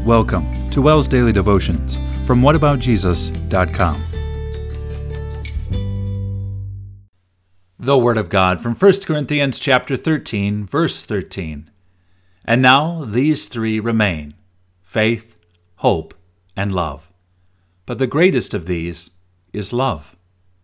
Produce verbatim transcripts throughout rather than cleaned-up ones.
Welcome to WELS Daily Devotions from what about jesus dot com. The Word of God from First Corinthians chapter thirteen, verse thirteen. And now these three remain, faith, hope, and love. But the greatest of these is love.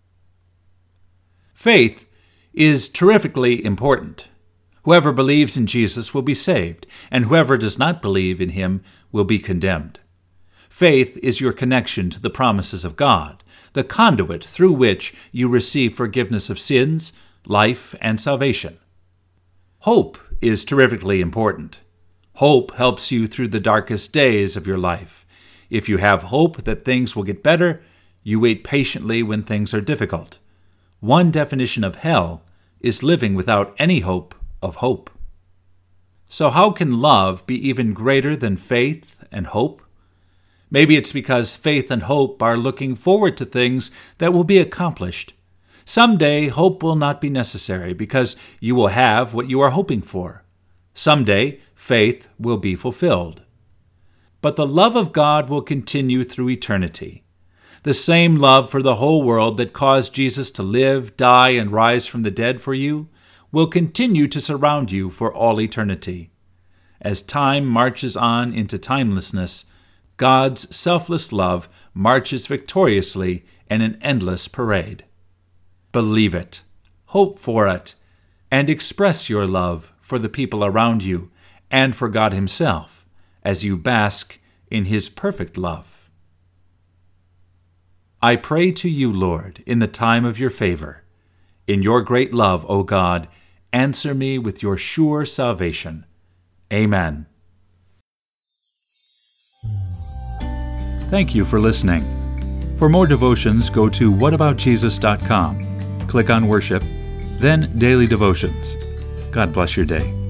Faith is terrifically important. Whoever believes in Jesus will be saved, and whoever does not believe in him will be condemned. Faith is your connection to the promises of God, the conduit through which you receive forgiveness of sins, life, and salvation. Hope is terrifically important. Hope helps you through the darkest days of your life. If you have hope that things will get better, you wait patiently when things are difficult. One definition of hell is living without any hope of hope. So how can love be even greater than faith and hope? Maybe it's because faith and hope are looking forward to things that will be accomplished. Someday, hope will not be necessary because you will have what you are hoping for. Someday, faith will be fulfilled. But the love of God will continue through eternity. The same love for the whole world that caused Jesus to live, die, and rise from the dead for you will continue to surround you for all eternity. As time marches on into timelessness, God's selfless love marches victoriously in an endless parade. Believe it, hope for it, and express your love for the people around you and for God Himself as you bask in His perfect love. I pray to you, Lord, in the time of your favor. In your great love, O God, answer me with your sure salvation. Amen. Thank you for listening. For more devotions, go to what about jesus dot com. Click on Worship, then Daily Devotions. God bless your day.